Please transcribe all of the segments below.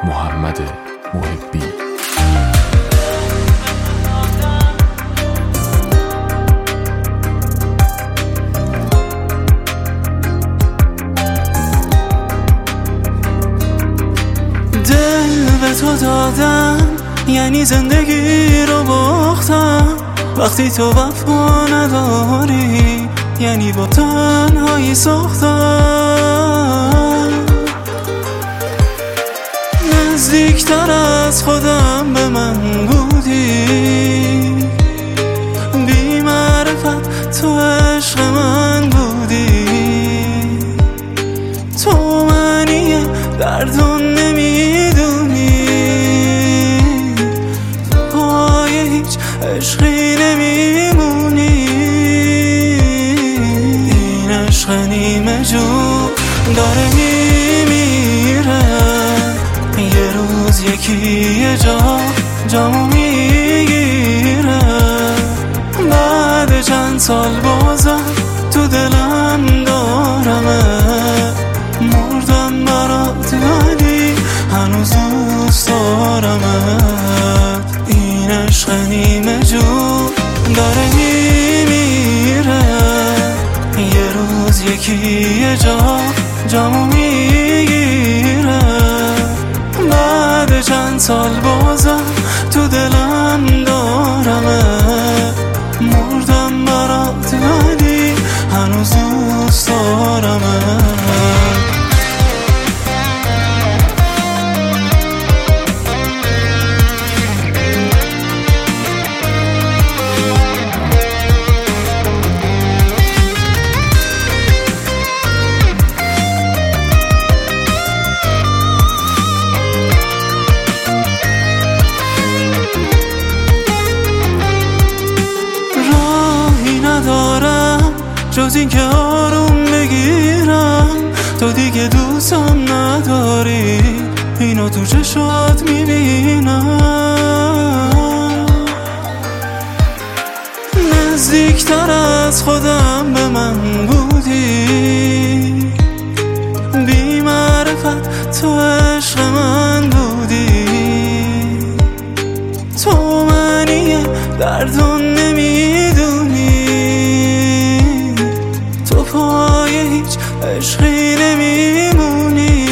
محمد محبی. دل به تو دادم یعنی زندگی رو باختم، وقتی تو وفا نداری یعنی با تنهایی ساختم. نزدیکتر از خودم به من بودی، بی معرفت تو عشق من بودی. تو معنی دردو نمیدونی، پای هیچ عشقی نمیمونی. این عشق نیمه جون داره میمیره، یه روز یکی جامو میگیره. بعد چند سال بازم تو دلم دارمه، مردم برات ولی هنوز دوست دارمت. این عشق نیمه جون داره میمیره، یه روز یکی جامو میگیره. بعد چند سال بازم تو دلم دارمت، مردم برات ولی هنوز دوست دارمت. جز این که آروم بگیرم، تو دیگه دوستم نداری، اینو تو چشات میبینم. نزدیکتر از خودم به من بودی، بی معرفت تو عشق من بودی. تو معنی دردو نمیدونی، پای هیچ عشقی نمیمونی.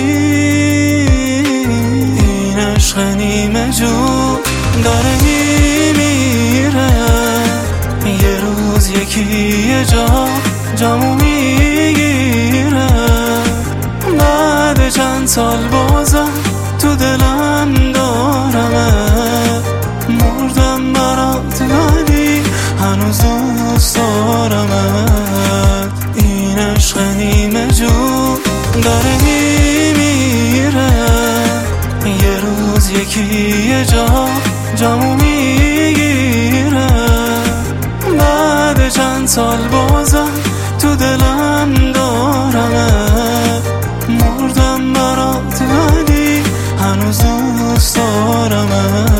این عشق نیمه جون داره میمیره، یه روز یکی جامو میگیره. بعد چند سال بازم تو دلم دارمت، مردم برات ولی هنوز دوست دارمت. این عشق نیمه جون داره میمیره، یه روز یکی جامو میگیره. بعد چند سال بازم تو دلم دارمت، مردم برات ولی هنوز دوست دارمت.